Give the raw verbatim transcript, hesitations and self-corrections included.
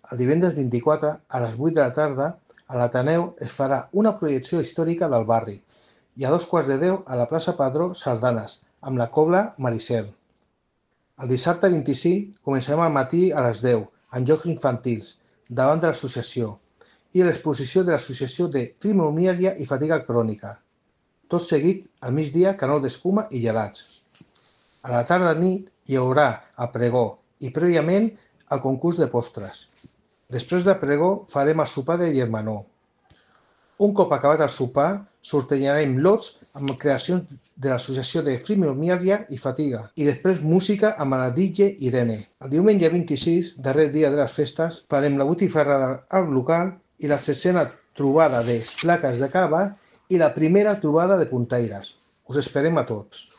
El divendres vint-i-quatre, a les vuit de la tarda, a l'Ateneu es farà una projecció històrica del barri i a dos quarts de deu a la plaça Padró Sardanes, amb la cobla Maricel. El dissabte vint-i-cinc començarem al matí a les deu, amb jocs infantils, davant de l'associació, i l'exposició de l'associació de fibromiàlgia i fatiga crònica. Tot seguit, al migdia, canó d'escuma i gelats. A la tarda nit hi haurà el pregó i, prèviament, el concurs de postres. Després del pregó farem el sopar de germanor. Un cop acabat el sopar, sortejarem lots amb creacions de l'associació de fibromiàlgia i fatiga i després música amb la D J Irene. El diumenge vint-i-sis, darrer dia de les festes, farem la botifarra al local i la setzena trobada de plaques de cava i la primera trobada de puntaires. Us esperem a tots.